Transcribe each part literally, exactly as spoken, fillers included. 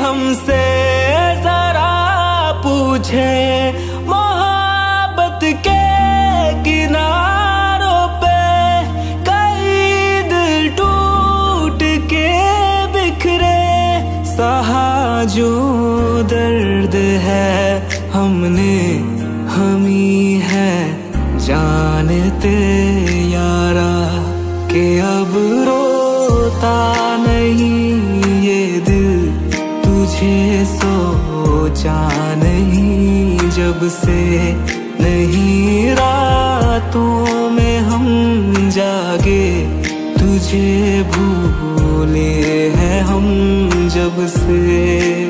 हमसे जरा पूछे, मोहब्बत के किनारों पे कई दिल टूट के बिखरे। सहा जो दर्द है हमने हमी है जानते यारा, के अब रोता नहीं ये दिल तुझे सोचा नहीं। जब से नहीं रातों में हम जागे, तुझे भूले हैं हम जब से।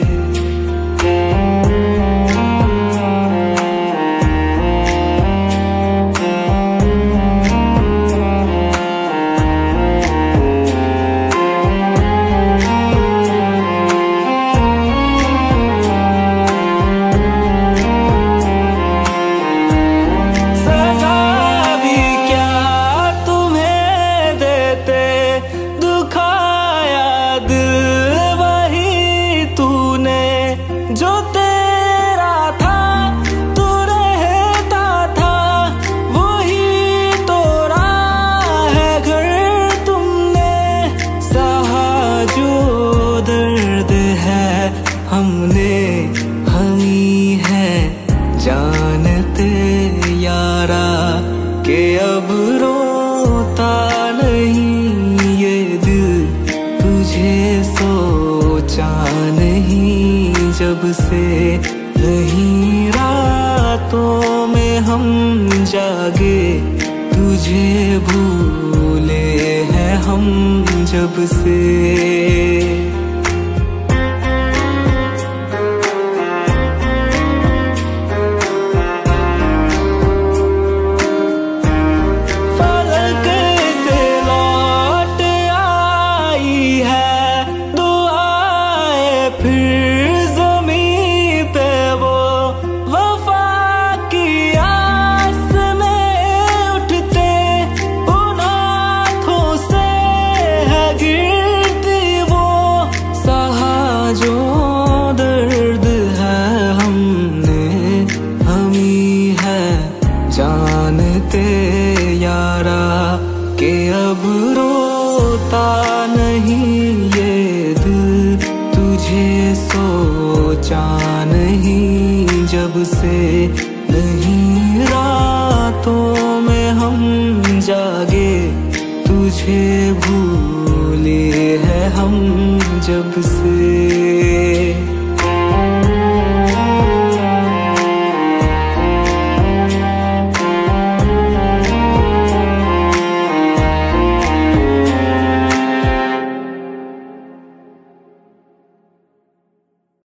जो तेरा था तू रहता था, वही तोड़ा है घर तुमने। सहा जो दर्द है हमने हमी है जानते यारा, के अब रोता नहीं ये दिल तुझे सोचा नहीं। जब से नहीं रातों में हम जागे, तुझे भूले हैं हम जब से। जो दर्द है हमने हमी है जानते यारा, के अब रोता नहीं ये दिल तुझे सोचा नहीं। जब से नहीं रातों में हम जागे, तुझे भूले हैं हम जब से।